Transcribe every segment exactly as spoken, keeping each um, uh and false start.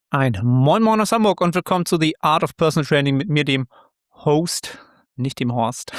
Ein Moin Moin aus Hamburg und willkommen zu The Art of Personal Training mit mir, dem Host, nicht dem Horst,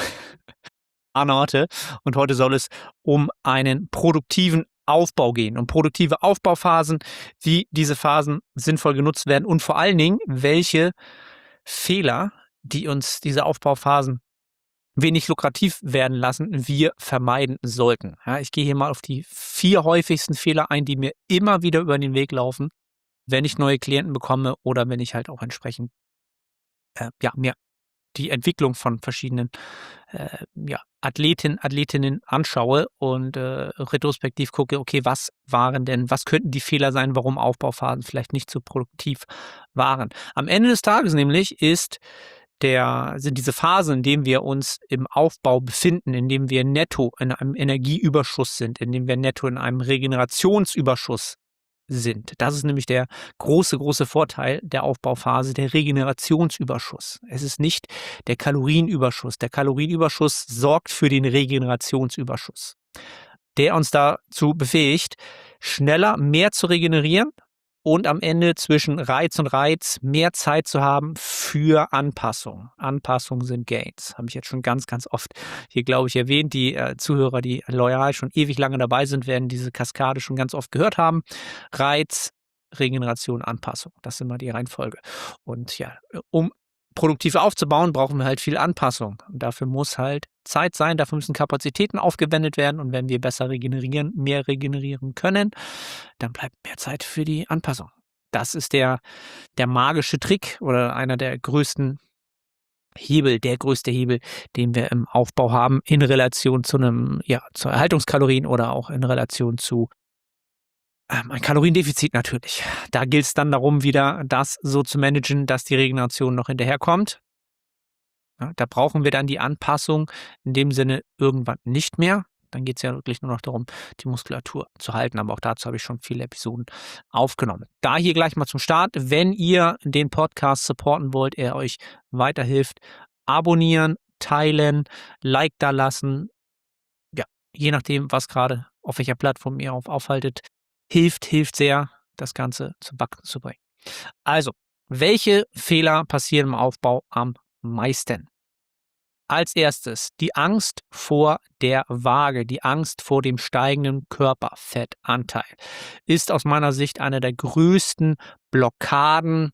Arne Otte. Und heute soll es um einen produktiven Aufbau gehen, um produktive Aufbauphasen, wie diese Phasen sinnvoll genutzt werden und vor allen Dingen, welche Fehler, die uns diese Aufbauphasen wenig lukrativ werden lassen, wir vermeiden sollten. Ja, ich gehe hier mal auf die vier häufigsten Fehler ein, die mir immer wieder über den Weg laufen, wenn ich neue Klienten bekomme oder wenn ich halt auch entsprechend äh, ja, mir die Entwicklung von verschiedenen äh, ja, Athleten, Athletinnen anschaue und äh, retrospektiv gucke, okay, was waren denn, was könnten die Fehler sein, warum Aufbauphasen vielleicht nicht so produktiv waren. Am Ende des Tages nämlich ist der, sind diese Phasen, in denen wir uns im Aufbau befinden, in dem wir netto in einem Energieüberschuss sind, in dem wir netto in einem Regenerationsüberschuss sind. Das ist nämlich der große, große Vorteil der Aufbauphase, der Regenerationsüberschuss. Es ist nicht der Kalorienüberschuss. Der Kalorienüberschuss sorgt für den Regenerationsüberschuss, der uns dazu befähigt, schneller mehr zu regenerieren und am Ende zwischen Reiz und Reiz mehr Zeit zu haben für Anpassung. Anpassung sind Gains. Habe ich jetzt schon ganz, ganz oft hier, glaube ich, erwähnt. Die äh, Zuhörer, die loyal schon ewig lange dabei sind, werden diese Kaskade schon ganz oft gehört haben. Reiz, Regeneration, Anpassung. Das ist immer die Reihenfolge. Und ja, um produktiv aufzubauen, brauchen wir halt viel Anpassung. Und dafür muss halt Zeit sein, dafür müssen Kapazitäten aufgewendet werden. Und wenn wir besser regenerieren, mehr regenerieren können, dann bleibt mehr Zeit für die Anpassung. Das ist der, der magische Trick oder einer der größten Hebel, der größte Hebel, den wir im Aufbau haben, in Relation zu einem, ja, zu Erhaltungskalorien oder auch in Relation zu ähm, ein Kaloriendefizit natürlich. Da gilt es dann darum, wieder das so zu managen, dass die Regeneration noch hinterherkommt. Ja, da brauchen wir dann die Anpassung in dem Sinne irgendwann nicht mehr. Dann geht es ja wirklich nur noch darum, die Muskulatur zu halten. Aber auch dazu habe ich schon viele Episoden aufgenommen. Da hier gleich mal zum Start. Wenn ihr den Podcast supporten wollt, er euch weiterhilft, abonnieren, teilen, Like da lassen. Ja, je nachdem, was gerade, auf welcher Plattform ihr auf aufhaltet, hilft, hilft sehr, das Ganze zum Wachsen zu bringen. Also, welche Fehler passieren im Aufbau am meisten? Als erstes die Angst vor der Waage, die Angst vor dem steigenden Körperfettanteil ist aus meiner Sicht eine der größten Blockaden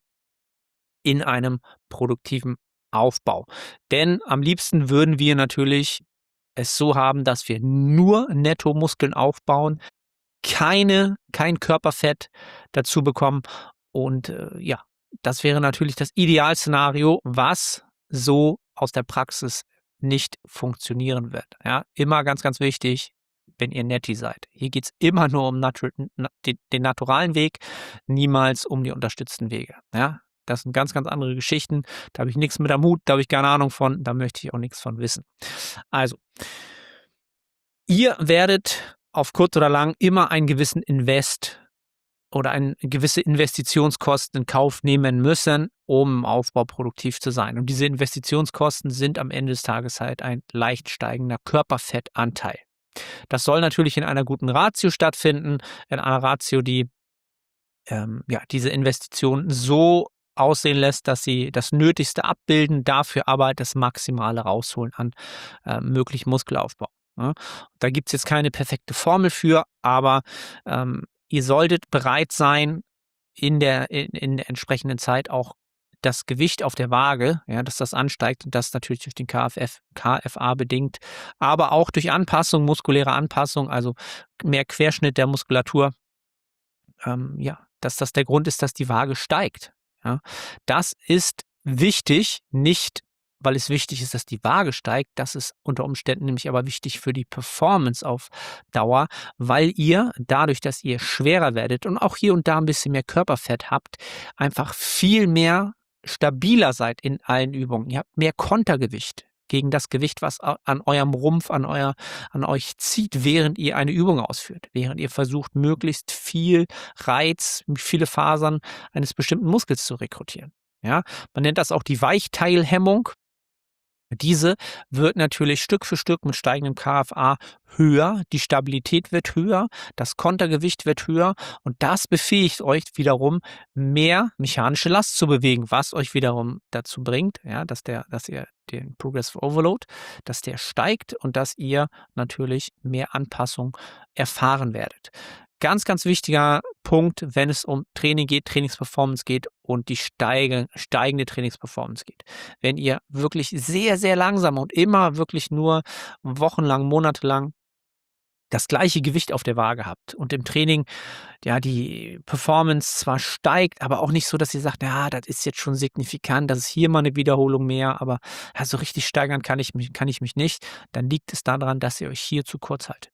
in einem produktiven Aufbau. Denn am liebsten würden wir natürlich es so haben, dass wir nur Nettomuskeln aufbauen, keine, kein Körperfett dazu bekommen und äh, ja, das wäre natürlich das Idealszenario, was so aus der Praxis nicht funktionieren wird. Ja, immer ganz, ganz wichtig, wenn ihr Netti seid. Hier geht es immer nur um natu na, den, den naturalen Weg, niemals um die unterstützten Wege. Ja, das sind ganz, ganz andere Geschichten. Da habe ich nichts mit am Hut, da habe ich keine Ahnung von, da möchte ich auch nichts von wissen. Also, ihr werdet auf kurz oder lang immer einen gewissen Invest oder eine gewisse Investitionskosten in Kauf nehmen müssen, um im Aufbau produktiv zu sein. Und diese Investitionskosten sind am Ende des Tages halt ein leicht steigender Körperfettanteil. Das soll natürlich in einer guten Ratio stattfinden, in einer Ratio, die ähm, ja, diese Investition so aussehen lässt, dass sie das Nötigste abbilden, dafür aber das Maximale rausholen an äh, möglichen Muskelaufbau. Ja. Da gibt es jetzt keine perfekte Formel für, aber ähm, ihr solltet bereit sein, in der, in, in der entsprechenden Zeit auch das Gewicht auf der Waage, ja, dass das ansteigt und das natürlich durch den K F F, K F A bedingt, aber auch durch Anpassung, muskuläre Anpassung, also mehr Querschnitt der Muskulatur, ähm, ja, dass das der Grund ist, dass die Waage steigt. Ja. Das ist wichtig, nicht weil es wichtig ist, dass die Waage steigt, das ist unter Umständen nämlich aber wichtig für die Performance auf Dauer, weil ihr dadurch, dass ihr schwerer werdet und auch hier und da ein bisschen mehr Körperfett habt, einfach viel mehr stabiler seid in allen Übungen. Ihr habt mehr Kontergewicht gegen das Gewicht, was an eurem Rumpf, an, euer, an euch zieht, während ihr eine Übung ausführt, während ihr versucht, möglichst viel Reiz, viele Fasern eines bestimmten Muskels zu rekrutieren. Ja, man nennt das auch die Weichteilhemmung. Diese wird natürlich Stück für Stück mit steigendem K F A höher, die Stabilität wird höher, das Kontergewicht wird höher und das befähigt euch wiederum, mehr mechanische Last zu bewegen, was euch wiederum dazu bringt, ja, dass der dass ihr den Progressive Overload, dass der steigt und dass ihr natürlich mehr Anpassung erfahren werdet. Ganz, ganz wichtiger Punkt, wenn es um Training geht, Trainingsperformance geht und die steige steigende Trainingsperformance geht. Wenn ihr wirklich sehr, sehr langsam und immer wirklich nur wochenlang, monatelang das gleiche Gewicht auf der Waage habt und im Training, ja, die Performance zwar steigt, aber auch nicht so, dass ihr sagt: „Ja, das ist jetzt schon signifikant, das ist hier mal eine Wiederholung mehr, aber, ja, so richtig steigern kann ich mich kann ich mich nicht“, dann liegt es daran, dass ihr euch hier zu kurz haltet.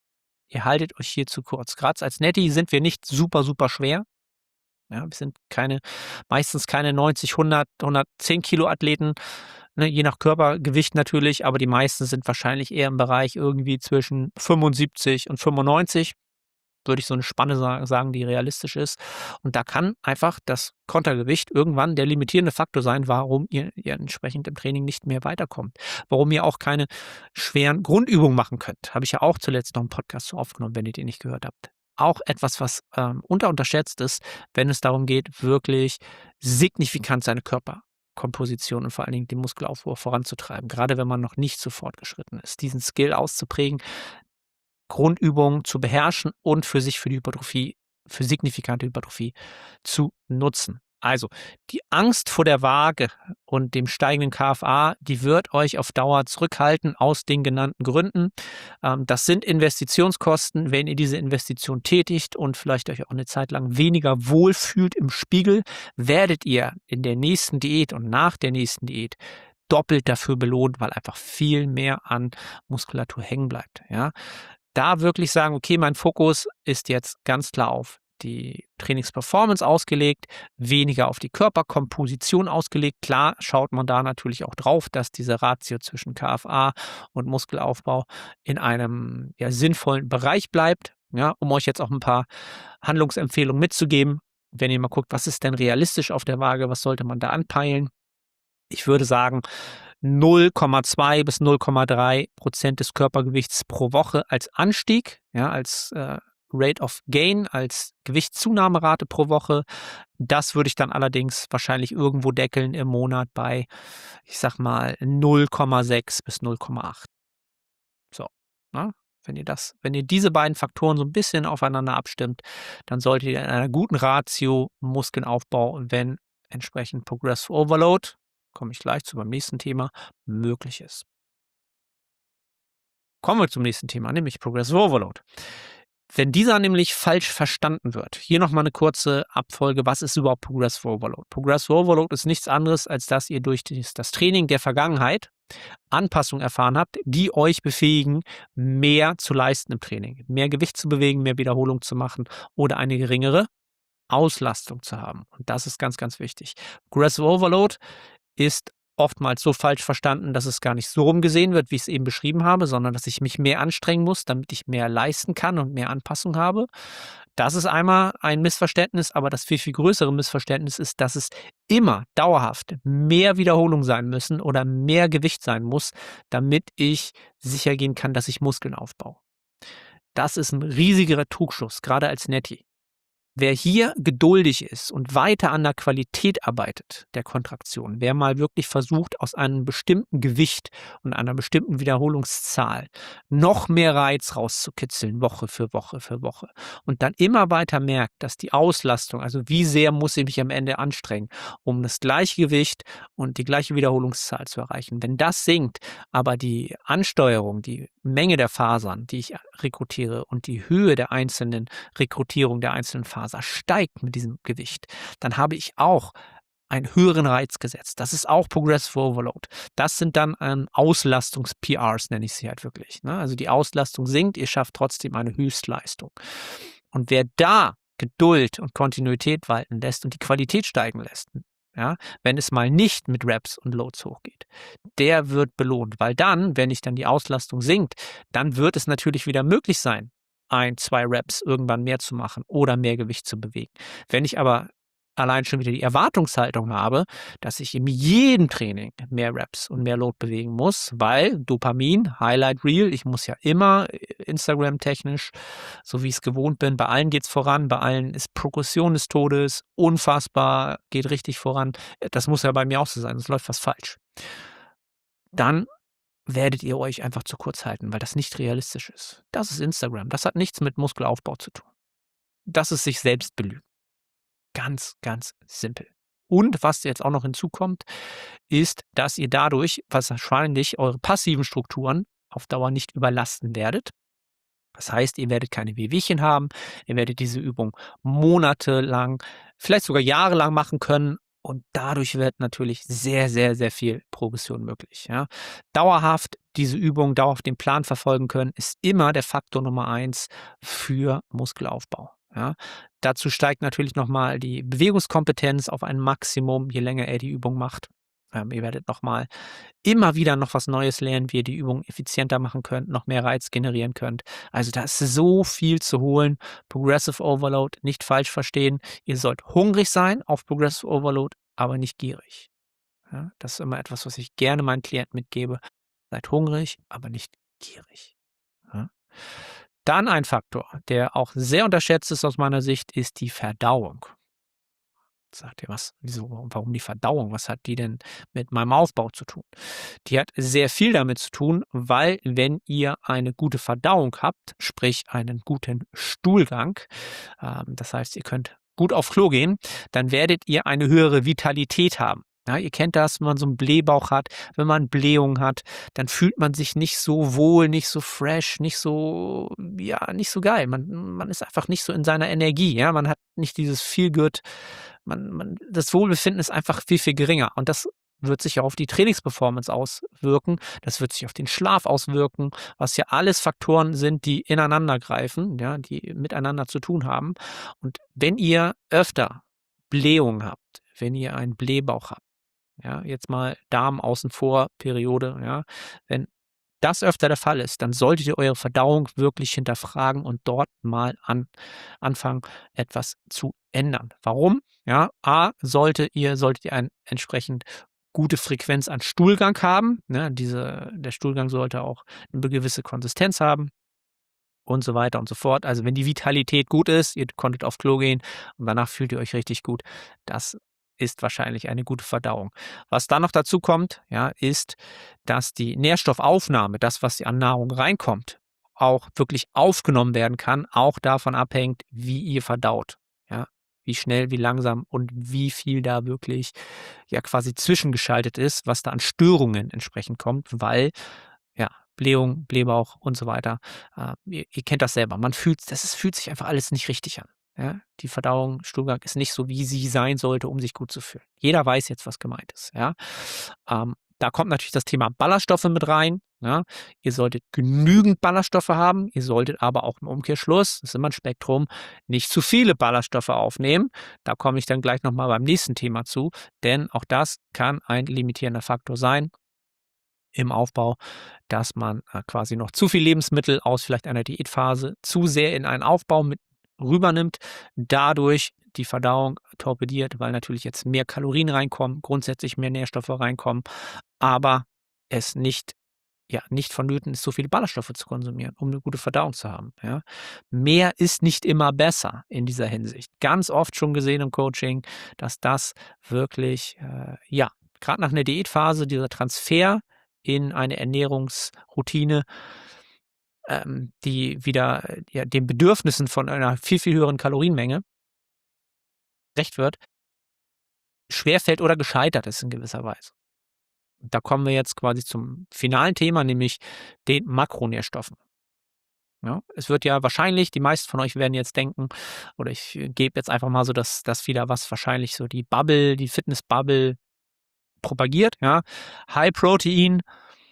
Ihr haltet euch hier zu kurz. Grad als Netty sind wir nicht super, super schwer. Ja, wir sind keine meistens keine neunzig, hundert, hundertzehn Kilo Athleten, ne, je nach Körpergewicht natürlich, aber die meisten sind wahrscheinlich eher im Bereich irgendwie zwischen fünfundsiebzig und fünfundneunzig. Würde ich so eine Spanne sa sagen, die realistisch ist. Und da kann einfach das Kontergewicht irgendwann der limitierende Faktor sein, warum ihr ihr entsprechend im Training nicht mehr weiterkommt. Warum ihr auch keine schweren Grundübungen machen könnt. Habe ich ja auch zuletzt noch 'n Podcast zu aufgenommen, wenn ihr den nicht gehört habt. Auch etwas, was, ähm, unterunterschätzt ist, wenn es darum geht, wirklich signifikant seine Körperkomposition und vor allen Dingen den Muskelaufbau voranzutreiben, gerade wenn man noch nicht so fortgeschritten ist. Diesen Skill auszuprägen, Grundübungen zu beherrschen und für sich für die Hypertrophie für signifikante Hypertrophie zu nutzen. Also, die Angst vor der Waage und dem steigenden K F A, die wird euch auf Dauer zurückhalten aus den genannten Gründen. Ähm, das sind Investitionskosten. Wenn ihr diese Investition tätigt und vielleicht euch auch eine Zeit lang weniger wohlfühlt im Spiegel, werdet ihr in der nächsten Diät und nach der nächsten Diät doppelt dafür belohnt, weil einfach viel mehr an Muskulatur hängen bleibt, ja? Da wirklich sagen: „Okay, mein Fokus ist jetzt ganz klar auf die Trainingsperformance ausgelegt, weniger auf die Körperkomposition ausgelegt.“ Klar schaut man da natürlich auch drauf, dass diese Ratio zwischen K F A und Muskelaufbau in einem, ja, sinnvollen Bereich bleibt, ja, um euch jetzt auch ein paar Handlungsempfehlungen mitzugeben. Wenn ihr mal guckt, was ist denn realistisch auf der Waage, was sollte man da anpeilen? Ich würde sagen, null Komma zwei bis null Komma drei Prozent des Körpergewichts pro Woche als Anstieg, ja, als, äh, Rate of Gain, als Gewichtszunahmerate pro Woche. Das würde ich dann allerdings wahrscheinlich irgendwo deckeln im Monat bei, ich sage mal, null Komma sechs bis null Komma acht. So, ne? Wenn ihr das wenn ihr diese beiden Faktoren so ein bisschen aufeinander abstimmt, dann solltet ihr in einer guten Ratio Muskelaufbau, wenn entsprechend Progressive Overload, komme ich gleich zu beim nächsten Thema, möglich ist. Kommen wir zum nächsten Thema, nämlich Progressive Overload. Wenn dieser nämlich falsch verstanden wird, hier noch mal 'ne kurze Abfolge, was ist überhaupt Progressive Overload? Progressive Overload ist nichts anderes, als dass ihr durch dies das Training der Vergangenheit Anpassungen erfahren habt, die euch befähigen, mehr zu leisten im Training, mehr Gewicht zu bewegen, mehr Wiederholung zu machen oder eine geringere Auslastung zu haben. Und das ist ganz, ganz wichtig. Progressive Overload ist oftmals so falsch verstanden, dass es gar nicht so rum gesehen wird, wie ich es eben beschrieben habe, sondern dass ich mich mehr anstrengen muss, damit ich mehr leisten kann und mehr Anpassung habe. Das ist einmal ein Missverständnis, aber das viel, viel größere Missverständnis ist, dass es immer dauerhaft mehr Wiederholung sein müssen oder mehr Gewicht sein muss, damit ich sicher gehen kann, dass ich Muskeln aufbaue. Das ist ein riesiger Trugschluss, gerade als Netty. Wer hier geduldig ist und weiter an der Qualität arbeitet, der Kontraktion, wer mal wirklich versucht, aus einem bestimmten Gewicht und einer bestimmten Wiederholungszahl noch mehr Reiz rauszukitzeln, Woche für Woche für Woche und dann immer weiter merkt, dass die Auslastung, also wie sehr muss ich mich am Ende anstrengen, um das gleiche Gewicht und die gleiche Wiederholungszahl zu erreichen. Wenn das sinkt, aber die Ansteuerung, die Menge der Fasern, die ich rekrutiere und die Höhe der einzelnen Rekrutierung der einzelnen Faser steigt mit diesem Gewicht, dann habe ich auch einen höheren Reiz gesetzt. Das ist auch Progressive Overload. Das sind dann ähm, Auslastungs-P Rs, nenne ich sie halt wirklich. Ne? Also die Auslastung sinkt, ihr schafft trotzdem eine Höchstleistung. Und wer da Geduld und Kontinuität walten lässt und die Qualität steigen lässt, ja, wenn es mal nicht mit Reps und Loads hochgeht, der wird belohnt, weil dann, wenn ich dann die Auslastung sinkt, dann wird es natürlich wieder möglich sein, ein, zwei Reps irgendwann mehr zu machen oder mehr Gewicht zu bewegen. Wenn ich aber allein schon wieder die Erwartungshaltung habe, dass ich in jedem Training mehr Reps und mehr Load bewegen muss, weil Dopamin, Highlight Reel, ich muss ja immer äh, Instagram-technisch, so wie ich es gewohnt bin, bei allen geht's voran, bei allen ist Progression des Todes, unfassbar, geht richtig voran. Äh, Das muss ja bei mir auch so sein, sonst läuft was falsch. Dann werdet ihr euch einfach zu kurz halten, weil das nicht realistisch ist. Das ist Instagram. Das hat nichts mit Muskelaufbau zu tun. Das ist sich selbst belügen. Ganz, ganz simpel. Und was jetzt auch noch hinzukommt, ist, dass ihr dadurch wahrscheinlich eure passiven Strukturen auf Dauer nicht überlasten werdet. Das heißt, ihr werdet keine Wehwehchen haben, ihr werdet diese Übung monatelang, vielleicht sogar jahrelang machen können und dadurch wird natürlich sehr, sehr, sehr viel Progression möglich. Ja. Dauerhaft diese Übung, dauerhaft den Plan verfolgen können, ist immer der Faktor Nummer eins für Muskelaufbau. Ja. Dazu steigt natürlich nochmal die Bewegungskompetenz auf ein Maximum, je länger er die Übung macht. Ähm, ihr werdet nochmal immer wieder noch was Neues lernen, wie ihr die Übung effizienter machen könnt, noch mehr Reiz generieren könnt. Also da ist so viel zu holen. Progressive Overload, nicht falsch verstehen. Ihr sollt hungrig sein auf Progressive Overload, aber nicht gierig. Ja, das ist immer etwas, was ich gerne meinen Klienten mitgebe. Seid hungrig, aber nicht gierig. Ja. Dann ein Faktor, der auch sehr unterschätzt ist aus meiner Sicht, ist die Verdauung. Sagt ihr was? Wieso? Warum die Verdauung? Was hat die denn mit meinem Aufbau zu tun? Die hat sehr viel damit zu tun, weil wenn ihr eine gute Verdauung habt, sprich einen guten Stuhlgang, ähm, das heißt, ihr könnt gut auf Klo gehen, dann werdet ihr eine höhere Vitalität haben. Ja, ihr kennt das, wenn man so einen Blähbauch hat, wenn man Blähung hat, dann fühlt man sich nicht so wohl, nicht so fresh, nicht so, ja, nicht so geil. Man, man ist einfach nicht so in seiner Energie. Ja, man hat nicht dieses Feel-Good. Man, man, das Wohlbefinden ist einfach viel, viel geringer. Und das wird sich auch auf die Trainingsperformance auswirken. Das wird sich auf den Schlaf auswirken, was ja alles Faktoren sind, die ineinander greifen, ja, die miteinander zu tun haben. Und wenn ihr öfter Blähungen habt, wenn ihr einen Blähbauch habt, ja, jetzt mal Darm außen vor, Periode, ja, wenn das öfter der Fall ist, dann solltet ihr eure Verdauung wirklich hinterfragen und dort mal an, anfangen, etwas zu ändern. Warum? Ja, A, sollte ihr, solltet ihr eine entsprechend gute Frequenz an Stuhlgang haben. Ne, diese, der Stuhlgang sollte auch eine gewisse Konsistenz haben und so weiter und so fort. Also wenn die Vitalität gut ist, ihr konntet auf Klo gehen und danach fühlt ihr euch richtig gut, das ist wahrscheinlich eine gute Verdauung. Was dann noch dazu kommt, ja, ist, dass die Nährstoffaufnahme, das, was an Nahrung reinkommt, auch wirklich aufgenommen werden kann, auch davon abhängt, wie ihr verdaut. Ja, wie schnell, wie langsam und wie viel da wirklich ja quasi zwischengeschaltet ist, was da an Störungen entsprechend kommt, weil ja, Blähung, Blähbauch und so weiter. Äh, ihr, ihr kennt das selber. Man fühlt, das ist, fühlt sich einfach alles nicht richtig an. Ja? Die Verdauung, Stuhlgang ist nicht so, wie sie sein sollte, um sich gut zu fühlen. Jeder weiß jetzt, was gemeint ist. Ja? Ähm, da kommt natürlich das Thema Ballaststoffe mit rein. Ja? Ihr solltet genügend Ballaststoffe haben. Ihr solltet aber auch im Umkehrschluss, das ist immer ein Spektrum, nicht zu viele Ballaststoffe aufnehmen. Da komme ich dann gleich nochmal beim nächsten Thema zu. Denn auch das kann ein limitierender Faktor sein im Aufbau, dass man äh, quasi noch zu viel Lebensmittel aus vielleicht einer Diätphase zu sehr in einen Aufbau mit rübernimmt, dadurch die Verdauung torpediert, weil natürlich jetzt mehr Kalorien reinkommen, grundsätzlich mehr Nährstoffe reinkommen, aber es nicht ja, nicht vonnöten ist, so viele Ballaststoffe zu konsumieren, um eine gute Verdauung zu haben. Ja. Mehr ist nicht immer besser in dieser Hinsicht. Ganz oft schon gesehen im Coaching, dass das wirklich, äh, ja, gerade nach einer Diätphase, dieser Transfer in eine Ernährungsroutine, ähm, die wieder äh, ja, den Bedürfnissen von einer viel, viel höheren Kalorienmenge gerecht wird, schwerfällt oder gescheitert ist in gewisser Weise. Und da kommen wir jetzt quasi zum finalen Thema, nämlich den Makronährstoffen. Ja, es wird ja wahrscheinlich, die meisten von euch werden jetzt denken, oder ich äh, gebe jetzt einfach mal so das, das wieder, was wahrscheinlich so die Bubble, die Fitness-Bubble propagiert. Ja. High Protein,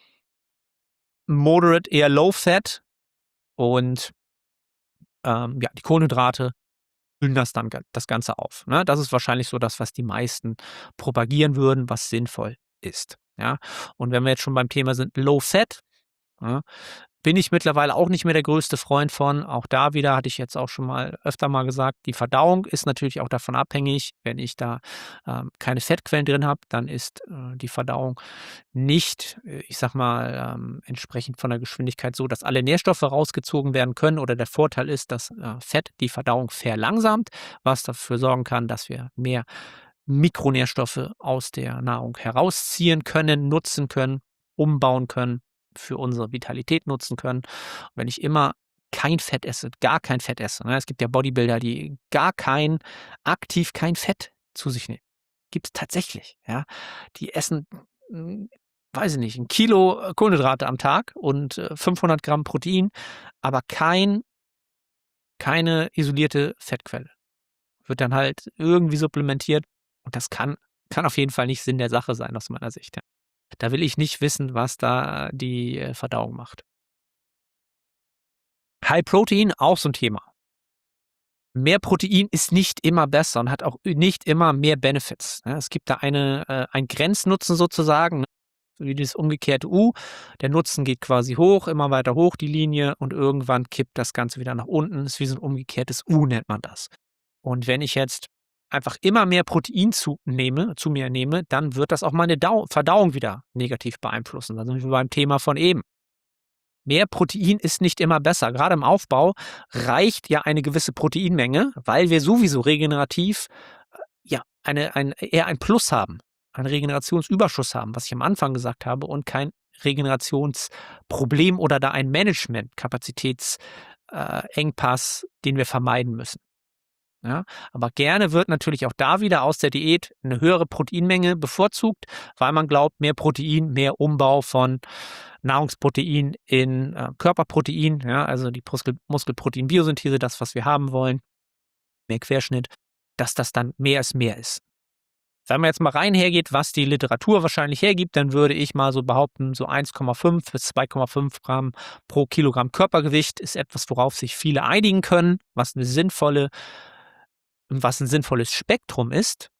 Moderate, eher Low Fat und ähm, ja, die Kohlenhydrate füllen das dann ga- das Ganze auf. Ne? Das ist wahrscheinlich so das, was die meisten propagieren würden, was sinnvoll ist. Ja? Und wenn wir jetzt schon beim Thema sind, Low Fat, ja, bin ich mittlerweile auch nicht mehr der größte Freund von. Auch da wieder hatte ich jetzt auch schon mal öfter mal gesagt, die Verdauung ist natürlich auch davon abhängig. Wenn ich da, ähm, keine Fettquellen drin habe, dann ist, äh, die Verdauung nicht, äh, ich sage mal, ähm, entsprechend von der Geschwindigkeit so, dass alle Nährstoffe rausgezogen werden können, oder der Vorteil ist, dass, äh, Fett die Verdauung verlangsamt, was dafür sorgen kann, dass wir mehr Mikronährstoffe aus der Nahrung herausziehen können, nutzen können, umbauen können, für unsere Vitalität nutzen können. Wenn ich immer kein Fett esse, gar kein Fett esse, ne? Es gibt ja Bodybuilder, die gar kein aktiv kein Fett zu sich nehmen. Gibt's tatsächlich, ja. Die essen, hm, weiß ich nicht, ein Kilo äh, Kohlenhydrate am Tag und, äh, fünfhundert Gramm Protein, aber kein keine isolierte Fettquelle. Wird dann halt irgendwie supplementiert, und das kann kann auf jeden Fall nicht Sinn der Sache sein aus meiner Sicht, ja. Da will ich nicht wissen, was da die, äh, Verdauung macht. High Protein, auch so 'n Thema. Mehr Protein ist nicht immer besser und hat auch nicht immer mehr Benefits, ne? Es gibt da eine äh, einen Grenznutzen sozusagen, ne, wie das umgekehrte U. Der Nutzen geht quasi hoch, immer weiter hoch die Linie, und irgendwann kippt das Ganze wieder nach unten. Ist wie so 'n umgekehrtes U, nennt man das. Und wenn ich jetzt einfach immer mehr Protein zu nehme zu mir nehme, dann wird das auch meine Dau Verdauung wieder negativ beeinflussen. Da sind wir beim Thema von eben. Mehr Protein ist nicht immer besser. Gerade im Aufbau reicht ja eine gewisse Proteinmenge, weil wir sowieso regenerativ, äh, ja, eine ein eher ein Plus haben, einen Regenerationsüberschuss haben, was ich am Anfang gesagt habe, und kein Regenerationsproblem oder da ein Management, Kapazitäts äh, Engpass, den wir vermeiden müssen. Ja, aber gerne wird natürlich auch da wieder aus der Diät eine höhere Proteinmenge bevorzugt, weil man glaubt, mehr Protein, mehr Umbau von Nahrungsprotein in, äh, Körperprotein, ja, also die Muskel Muskelproteinbiosynthese, das, was wir haben wollen, mehr Querschnitt, dass das dann mehr ist mehr ist. Wenn man jetzt mal rein hergeht, was die Literatur wahrscheinlich hergibt, dann würde ich mal so behaupten, so eins Komma fünf bis zwei Komma fünf Gramm pro Kilogramm Körpergewicht ist etwas, worauf sich viele einigen können, was eine sinnvolle was ein sinnvolles Spektrum ist.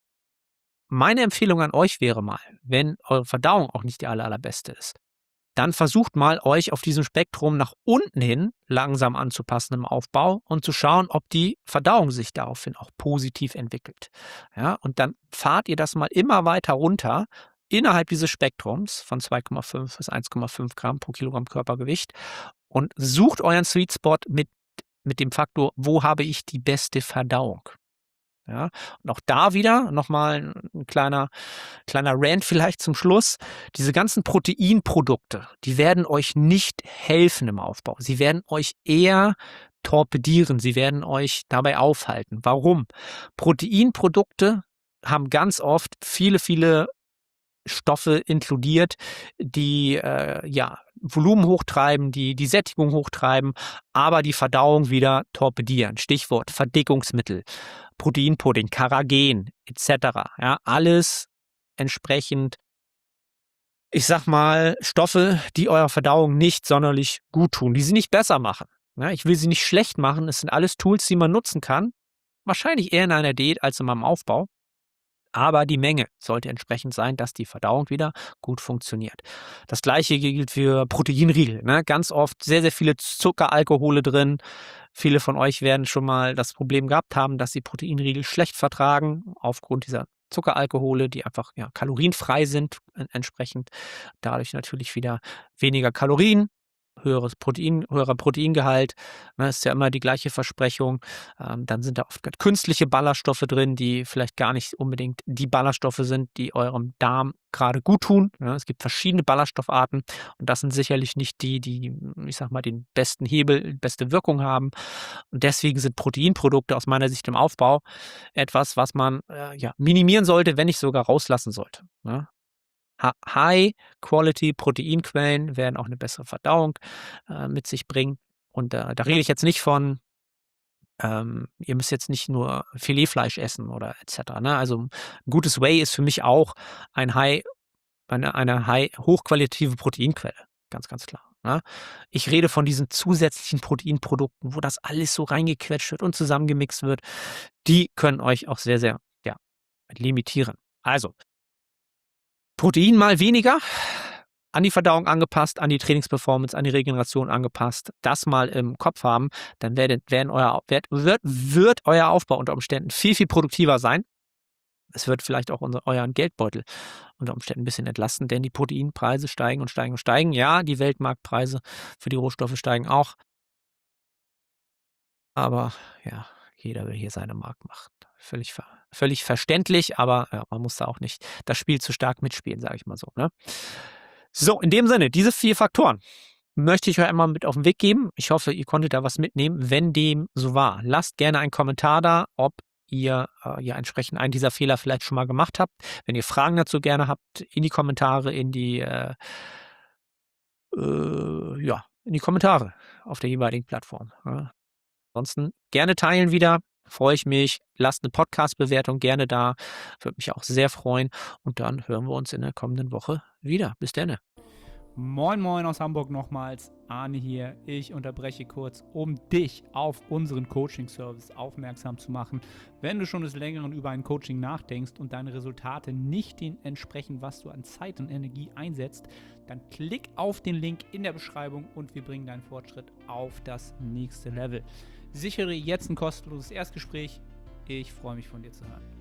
Meine Empfehlung an euch wäre mal, wenn eure Verdauung auch nicht die aller allerbeste ist, dann versucht mal, euch auf diesem Spektrum nach unten hin langsam anzupassen im Aufbau und zu schauen, ob die Verdauung sich daraufhin auch positiv entwickelt. Ja, und dann fahrt ihr das mal immer weiter runter innerhalb dieses Spektrums von zwei Komma fünf bis eins Komma fünf Gramm pro Kilogramm Körpergewicht und sucht euren Sweet Spot mit mit dem Faktor: Wo habe ich die beste Verdauung? Ja, und auch da wieder noch mal 'n kleiner kleiner Rant vielleicht zum Schluss. Diese ganzen Proteinprodukte, die werden euch nicht helfen im Aufbau. Sie werden euch eher torpedieren. Sie werden euch dabei aufhalten. Warum? Proteinprodukte haben ganz oft viele, viele Stoffe inkludiert, die, äh, ja, Volumen hochtreiben, die die Sättigung hochtreiben, aber die Verdauung wieder torpedieren. Stichwort Verdickungsmittel, Proteinpudding, Carrageen et cetera. Ja, alles entsprechend, ich sag mal, Stoffe, die eurer Verdauung nicht sonderlich gut tun, die sie nicht besser machen. Ja, ich will sie nicht schlecht machen. Es sind alles Tools, die man nutzen kann. Wahrscheinlich eher in einer Diät als in meinem Aufbau. Aber die Menge sollte entsprechend sein, dass die Verdauung wieder gut funktioniert. Das Gleiche gilt für Proteinriegel, ne? Ganz oft sehr, sehr viele Zuckeralkohole drin. Viele von euch werden schon mal das Problem gehabt haben, dass sie Proteinriegel schlecht vertragen aufgrund dieser Zuckeralkohole, die einfach, ja, kalorienfrei sind, en entsprechend. Dadurch natürlich wieder weniger Kalorien, höheres Protein höherer Proteingehalt, ne? Ist ja immer die gleiche Versprechung. Ähm, dann sind da oft künstliche Ballaststoffe drin, die vielleicht gar nicht unbedingt die Ballaststoffe sind, die eurem Darm gerade gut tun, ne? Es gibt verschiedene Ballaststoffarten, und das sind sicherlich nicht die, die, ich sage mal, den besten Hebel, beste Wirkung haben. Und deswegen sind Proteinprodukte aus meiner Sicht im Aufbau etwas, was man, äh, ja, minimieren sollte, wenn nicht sogar rauslassen sollte, ne? Ha High-Quality-Proteinquellen werden auch eine bessere Verdauung, äh, mit sich bringen. Und da da rede ich jetzt nicht von, ähm, ihr müsst jetzt nicht nur Filetfleisch essen oder et cetera, ne? Also, 'n gutes Whey ist für mich auch ein High eine eine high hochqualitative Proteinquelle, ganz, ganz klar, ne? Ich rede von diesen zusätzlichen Proteinprodukten, wo das alles so reingequetscht wird und zusammengemixt wird. Die können euch auch sehr, sehr, ja, limitieren. Also, Protein mal weniger, an die Verdauung angepasst, an die Trainingsperformance, an die Regeneration angepasst, das mal im Kopf haben, dann werdet, werden euer, wird, wird, wird euer Aufbau unter Umständen viel, viel produktiver sein. Es wird vielleicht auch unser, euren Geldbeutel unter Umständen ein bisschen entlasten, denn die Proteinpreise steigen und steigen und steigen. Ja, die Weltmarktpreise für die Rohstoffe steigen auch. Aber ja, jeder will hier seine Mark machen. Völlig, ver völlig verständlich, aber ja, man muss da auch nicht das Spiel zu stark mitspielen, sage ich mal so. Ne? So, in dem Sinne, diese vier Faktoren möchte ich euch einmal mit auf den Weg geben. Ich hoffe, ihr konntet da was mitnehmen. Wenn dem so war, lasst gerne einen Kommentar da, ob ihr äh, ja entsprechend einen dieser Fehler vielleicht schon mal gemacht habt. Wenn ihr Fragen dazu gerne habt, in die Kommentare, in die äh, äh, ja, in die Kommentare auf der jeweiligen Plattform. Ja. Ansonsten gerne teilen wieder, freue ich mich. Lasst eine Podcast-Bewertung gerne da, würde mich auch sehr freuen. Und dann hören wir uns in der kommenden Woche wieder. Bis dann. Moin Moin aus Hamburg nochmals, Arne hier. Ich unterbreche kurz, um dich auf unseren Coaching-Service aufmerksam zu machen. Wenn du schon des Längeren über ein Coaching nachdenkst und deine Resultate nicht dem entsprechen, was du an Zeit und Energie einsetzt, dann klick auf den Link in der Beschreibung und wir bringen deinen Fortschritt auf das nächste Level. Sichere jetzt ein kostenloses Erstgespräch. Ich freue mich, von dir zu hören.